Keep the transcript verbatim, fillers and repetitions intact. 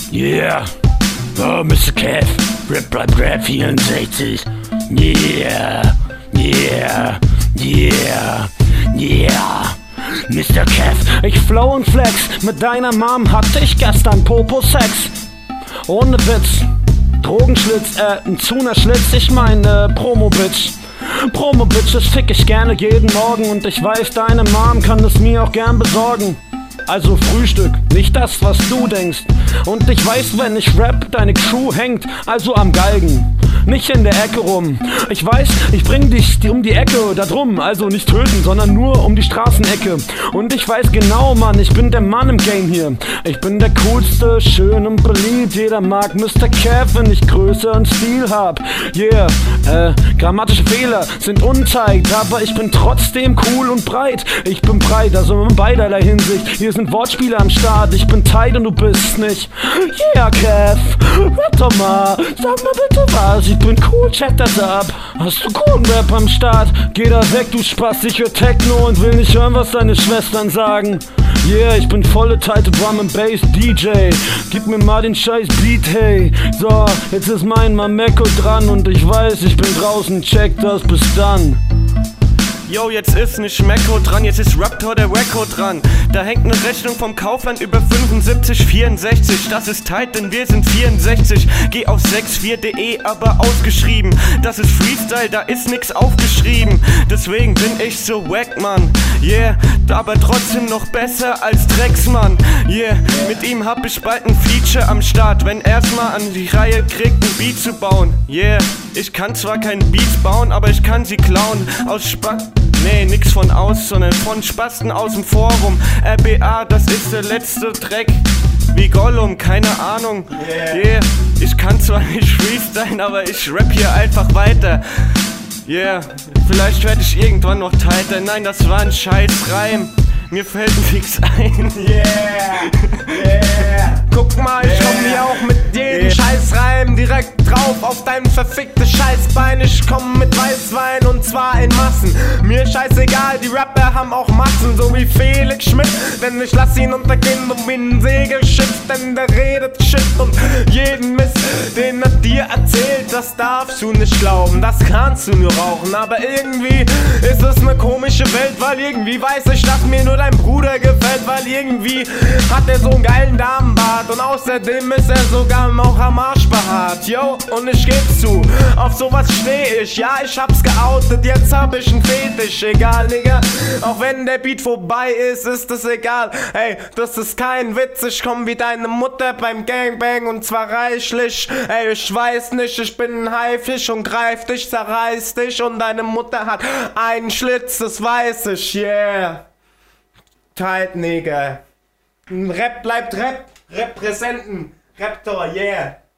Yeah. Oh, Mister Kev. Rap bleibt Rap vierundsechzig. Yeah. Yeah. Yeah. Yeah. Mister Kev. Ich flow und flex. Mit deiner Mom hatte ich gestern Popo-Sex. Ohne Witz. Drogenschlitz, äh, ein Zuna-Schlitz. Ich meine, äh, Promo-Bitch. Promo-Bitches fick ich gerne jeden Morgen. Und ich weiß, deine Mom kann es mir auch gern besorgen. Also Frühstück, nicht das, was du denkst. Und ich weiß, wenn ich rap, deine Crew hängt, also am Galgen, nicht in der Ecke rum. Ich weiß, ich bring dich um die Ecke da drum, also nicht töten, sondern nur um die Straßenecke. Und ich weiß genau, Mann, ich bin der Mann im Game hier. Ich bin der coolste, schön und beliebt. Jeder mag Mister Kev, wenn ich Größe und Stil hab. Yeah, äh, grammatische Fehler sind unzeigt, aber ich bin trotzdem cool und breit. Ich bin breit, also in beiderlei Hinsicht. Hier sind Wortspiele am Start, ich bin tight und du bist nicht. Yeah, Kev, rap doch mal, sag mal bitte was. Ich bin cool, check das ab. Hast du coolen Rap am Start? Geh da weg, du Spaß, ich hör Techno und will nicht hören, was deine Schwestern sagen. Yeah, ich bin volle tighte Drum and Bass D J. Gib mir mal den scheiß Beat, hey. So, jetzt ist mein Mameko dran und ich weiß, ich bin draußen, check das, bis dann. Yo, jetzt ist nicht Mecco dran, jetzt ist Raptor der Wacko dran. Da hängt ne Rechnung vom Kaufland über fünfundsiebzig vierundsechzig. Das ist tight, denn wir sind vierundsechzig. Geh auf sechs vier punkt de, aber ausgeschrieben. Das ist Freestyle, da ist nix aufgeschrieben. Deswegen bin ich so wack, Mann. Yeah, aber trotzdem noch besser als Drecksmann. Yeah, mit ihm hab ich bald ein Feature am Start, wenn er's mal an die Reihe kriegt, ein Beat zu bauen. Yeah, ich kann zwar keinen Beat bauen, aber ich kann sie klauen. Aus Spaß. Nee, nix von aus, sondern von Spasten aus dem Forum. R B A, das ist der letzte Dreck. Wie Gollum, keine Ahnung. Yeah, yeah. Ich kann zwar nicht freestylen, aber ich rap hier einfach weiter. Yeah, vielleicht werde ich irgendwann noch tighter. Nein, das war ein scheiß Reim. Mir fällt nix ein. Yeah, yeah. Guck mal, ich komm hier auch mit jedem yeah. Scheißreim direkt drauf auf dein verficktes Scheißbein. Ich komm mit Weißwein und zwar in Massen. Mir scheißegal, die Rapper haben auch Massen, so wie Felix Schmidt. Denn ich lass ihn untergehen um wie ein Segelschiff, denn der redet Shit und jeden Mist, den er dir erzählt, das darfst du nicht glauben, das kannst du nur rauchen. Aber irgendwie ist es ne komische Welt, weil irgendwie weiß ich, dass mir nur dein Bruder gefällt, weil irgendwie hat er so einen geilen Damenbart und außerdem ist er sogar noch am Arsch behaart. Yo, und ich geb's zu, auf sowas steh ich, ja, ich hab's geoutet, jetzt hab ich einen Fetisch, egal, Nigga, auch wenn der Beat vorbei ist, ist es egal, ey, das ist kein Witz, ich komm wie deine Mutter beim Gangbang und zwar reichlich, ey, ich weiß nicht, ich bin ein Haifisch und greif dich, zerreiß dich und deine Mutter hat einen Schlitz, das weiß ich, yeah. Tight, Nigga. Rap bleibt Rap. Repräsenten. Raptor, yeah.